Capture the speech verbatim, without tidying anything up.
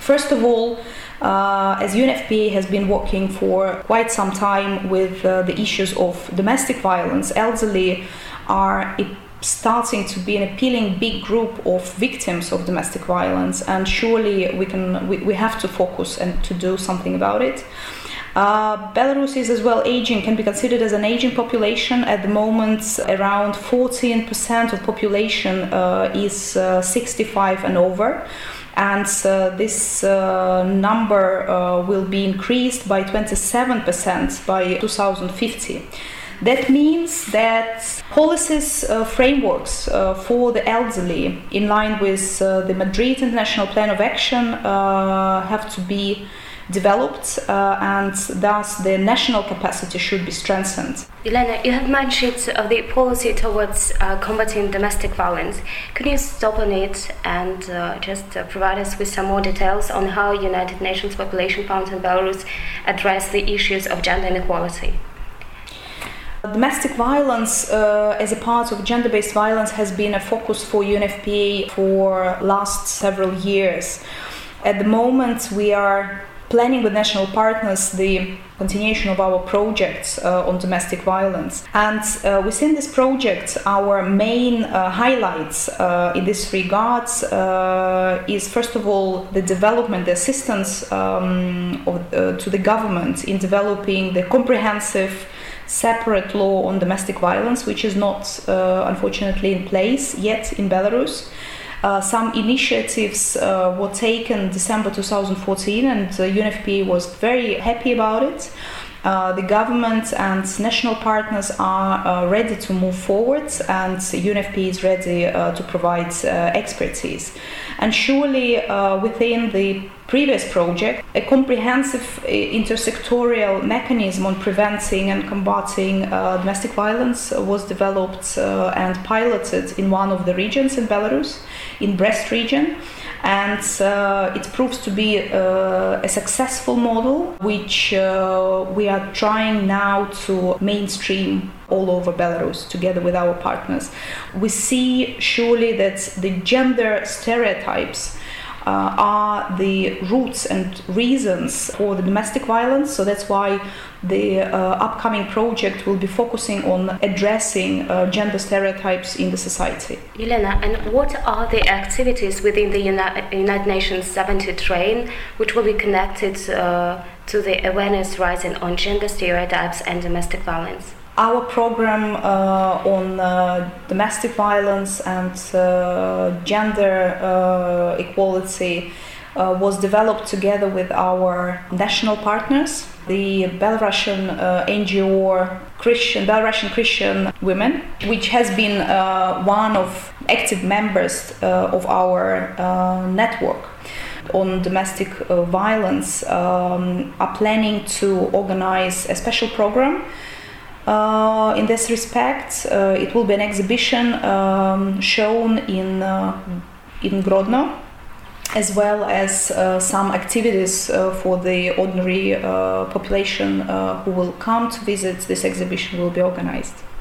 First of all, uh, as U N F P A has been working for quite some time with uh, the issues of domestic violence, elderly are starting to be an appealing big group of victims of domestic violence, and surely we can we, we have to focus and to do something about it. Uh, Belarus is as well aging, can be considered as an aging population. At the moment, around fourteen percent of population uh, is uh, sixty-five and over, and uh, this uh, number uh, will be increased by twenty-seven percent by two thousand fifty. That means that policies, uh, frameworks uh, for the elderly in line with uh, the Madrid International Plan of Action uh, have to be developed, uh, and thus the national capacity should be strengthened. Elena, you have mentioned uh, the policy towards uh, combating domestic violence. Could you stop on it and uh, just uh, provide us with some more details on how United Nations Population Fund in Belarus address the issues of gender inequality? Domestic violence uh, as a part of gender-based violence has been a focus for U N F P A for last several years. At the moment, we are planning with national partners the continuation of our projects uh, on domestic violence. And uh, within this project, our main uh, highlights uh, in this regard uh, is, first of all, the development, the assistance um, of, uh, to the government in developing the comprehensive separate law on domestic violence, which is not, uh, unfortunately, in place yet in Belarus. Uh, some initiatives uh, were taken December two thousand fourteen, and uh, U N F P A was very happy about it. Uh, the government and national partners are uh, ready to move forward, and U N F P A is ready uh, to provide uh, expertise. And surely uh, within the previous project, a comprehensive uh, intersectorial mechanism on preventing and combating uh, domestic violence was developed uh, and piloted in one of the regions in Belarus, in Brest region. And uh, it proves to be uh, a successful model, which uh, we are trying now to mainstream all over Belarus together with our partners. We see surely that the gender stereotypes uh, are the roots and reasons for the domestic violence, so that's why the uh, upcoming project will be focusing on addressing uh, gender stereotypes in the society. Elena, and what are the activities within the Uni- United Nations seventy Train which will be connected uh, to the awareness rising on gender stereotypes and domestic violence? Our program uh, on uh, domestic violence and uh, gender uh, equality uh, was developed together with our national partners, the Belarusian uh, N G O Christian, Belarusian Christian Women, which has been uh, one of active members uh, of our uh, network on domestic uh, violence, um, are planning to organize a special program. Uh, in this respect, uh, it will be an exhibition um, shown in uh, in Grodno, as well as uh, some activities uh, for the ordinary uh, population uh, who will come to visit this exhibition will be organized.